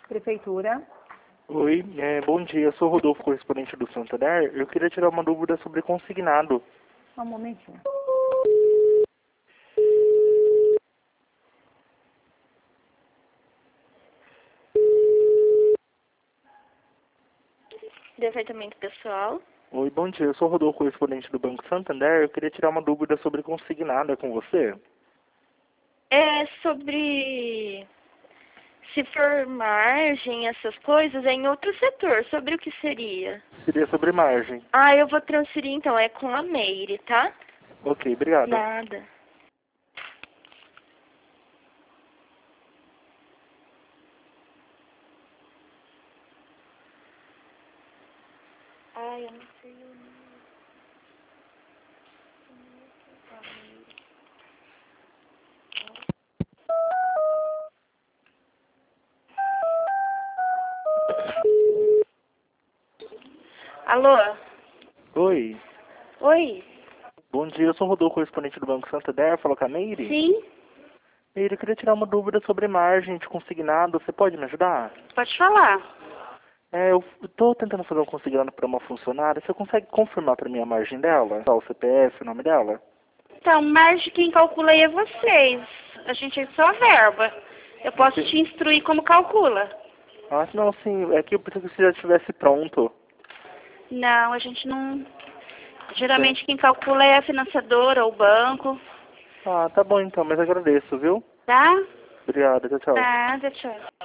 Prefeitura. Oi, bom dia. Eu sou o Rodolfo, correspondente do Santander. Eu queria tirar uma dúvida sobre consignado. Só um momentinho. Departamento pessoal. Oi, bom dia. Eu sou o Rodolfo, correspondente do Banco Santander. Eu queria tirar uma dúvida sobre consignado. É com você? É sobre se for margem, essas coisas, é em outro setor. Sobre o que seria? Seria sobre margem. Ah, eu vou transferir então, é com a Meire, tá? Ok, obrigado. Nada. Ai, eu não sei o nome. Alô? Oi, Oi? bom dia. Eu sou o Rodolfo, correspondente do Banco Santander. Falou com a Meire? Sim? Meire, eu queria tirar uma dúvida sobre margem de consignado. Você pode me ajudar? Pode falar. Eu estou tentando fazer um consignado para uma funcionária. Você consegue confirmar para mim a margem dela? O CPF, o nome dela? Então, margem quem calcula aí é vocês. A gente é só verba. Eu posso te instruir como calcula. Ah, não, sim. É que eu pensei que você já estivesse pronto. Não, a gente não... Geralmente quem calcula é a financiadora ou o banco, Ah, tá bom então, mas agradeço, viu? tá? Obrigado, tchau, tchau. Nada, tchau.